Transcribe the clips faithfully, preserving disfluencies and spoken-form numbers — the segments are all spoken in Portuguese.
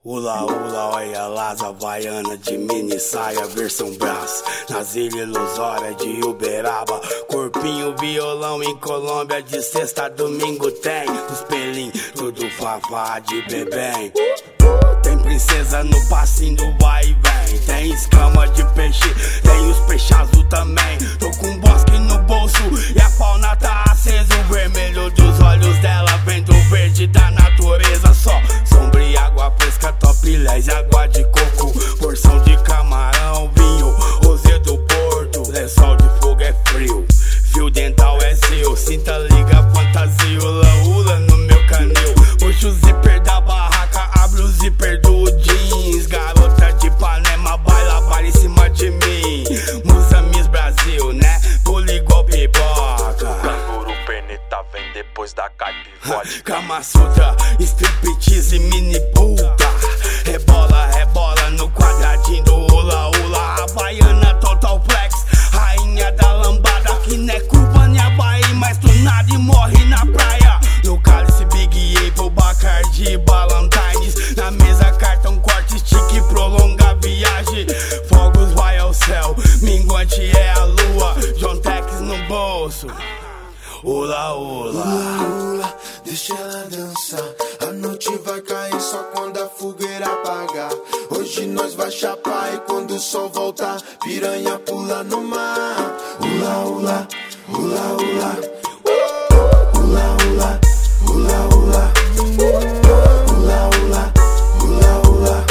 Ula, ula, olha lá, havaiana de mini saia, versão braço. Nas ilhas ilusórias de Uberaba, corpinho, violão em Colômbia. De sexta a domingo tem os pelinhos, tudo fafá de bebê. Tem princesa no passinho do vai e vem. Tem escama de peixe, tem os peixes azul também. Tô com um bosque no bolso e a fauna tá acesa. O vermelho dos olhos dela vem do verde da natureza. Só sombra e água fresca, topless, água de coco, porção de camarão, vinho, rosé do Porto. Lençol de fogo é frio, fio dental é seu. Cinta liga, fantasia, ula ula no meu canil. Puxa o zíper da barraca, abre o zíper do jeans. Garota de Ipanema, baila, baila em cima de mim. Musa Miss Brasil, né? Pula igual pipoca. Canguru perneta vem depois da caipivode. Kama Sutra, striptease, mini puta. Rebola, rebola no quadradinho do ula ula. Havaiana total flex, rainha da lambada. Que não é curva nem Havaí, mas tu nada e morre na praia. No cálice Big Apple, Bacardi, Ballantines. Na mesa cartão, corte, stick, prolonga a viagem. Fogos vai ao céu, minguante é a lua. John Tex no bolso. Ula, ula, ula, ula, deixa ela dançar. A noite vai cair só quando a fogueira apagar. Hoje nós vai chapar e quando o sol voltar, piranha pula no mar. Ula, ula, ula, ula, ula, ula, ula, ula, ula, ula, ula, ula.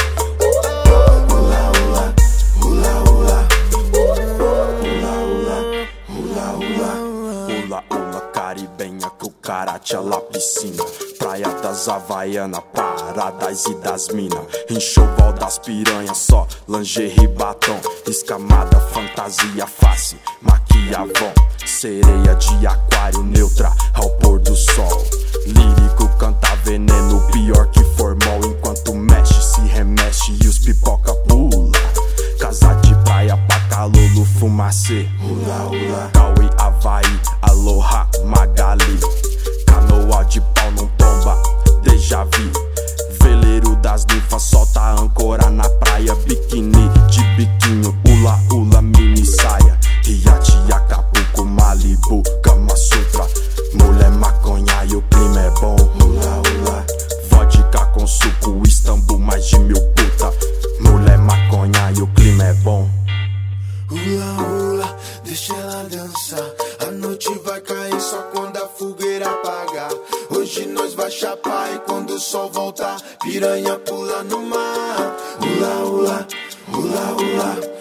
Caribenha, cucaracha, lá piscina. Praia das Havaiana, Paradise e das mina. Enxoval das piranhas, só lingerie, batom. Escamada, fantasia, face, maquiavon. Sereia de aquário, neutra ao pôr do sol. Lírico, canta veneno, pior que formol. Enquanto mexe, se remexe e os pipoca pula. Casa de praia, Pacalolo, fumacê. Ula, ula, Cauê, Havaí, Aloha, Magali. Canoa de pau não tomba, déjà vu. Veleiro das ninfas, solta a âncora na praia. Biquíni de biquinho, ula, ula, mini saia. Iate, Acapulco, Malibu, Kama Sutra. Mulher maconha e o clima é bom. Ula, ula, vodka com suco, Istambul, mais de mil puta. Mulher maconha e o clima é bom. ula, ula, deixa ela dançar. A noite vai cair só quando a fogueira apagar. Hoje nós vai chapar e quando o sol voltar, piranha pula no mar. Ula, ula, ula, ula.